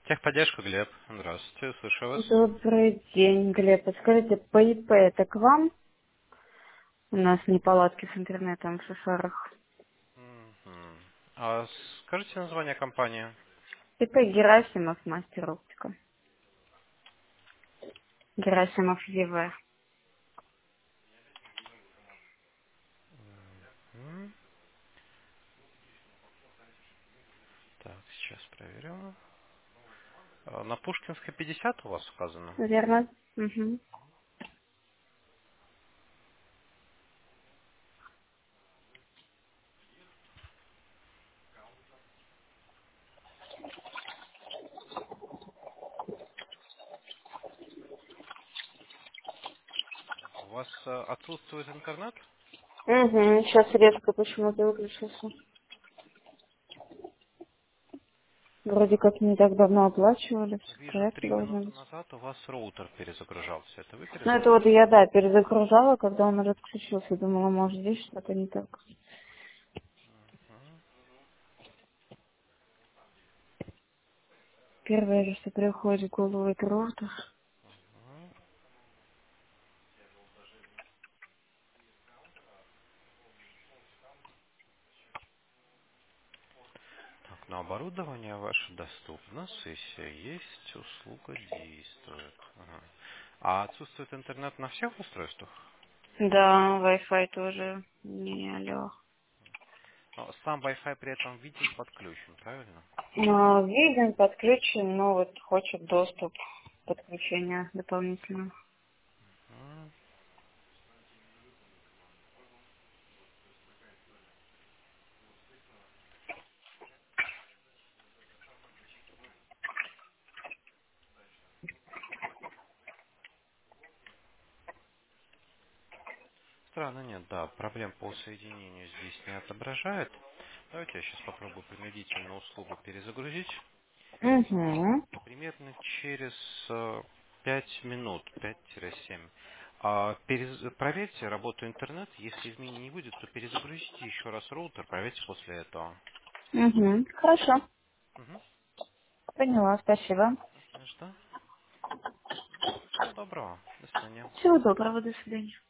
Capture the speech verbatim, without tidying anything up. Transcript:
Техподдержка, Глеб. Здравствуйте, слышу вас. Добрый день, Глеб. Подскажите, по И П это к вам? У нас неполадки с интернетом в Шишарах. Мгм. А скажите название компании. И П Герасимов, мастер оптика. Герасимов Е В. М, Так, сейчас проверю. А, На Пушкинской пятьдесят у вас указано. Верно? Угу. У вас э, отсутствует интернет? Угу. Сейчас резко почему-то выключился. Вроде как не так давно оплачивали, все в Вижу, порядке три должно минуты быть. назад у вас роутер перезагружался. Это вы Ну это вот перезагружали? я, да, перезагружала, когда он уже отключился. Думала, может здесь что-то не так. Мгм. Первое же, что приходит в голову, это роутер. Мгм. Так, на оборудование ваше доступно, сессия есть, услуга действует. Ага. А отсутствует интернет на всех устройствах? Да, Wi-Fi тоже не алло. Но сам Wi-Fi при этом виден, подключен, правильно? А, Виден, подключен, но вот хочет доступ подключения дополнительно. М, Странно, нет, да, проблем по соединению здесь не отображает. Давайте я сейчас попробую принудительно услугу перезагрузить. Угу. Примерно через э, пять минут, пять-семь. А, перез- проверьте работу интернет. Если изменений не будет, то перезагрузите еще раз роутер, проверьте после этого. Угу. Хорошо. Угу. Поняла, спасибо. Что? Всего доброго. До свидания. Всего доброго, до свидания.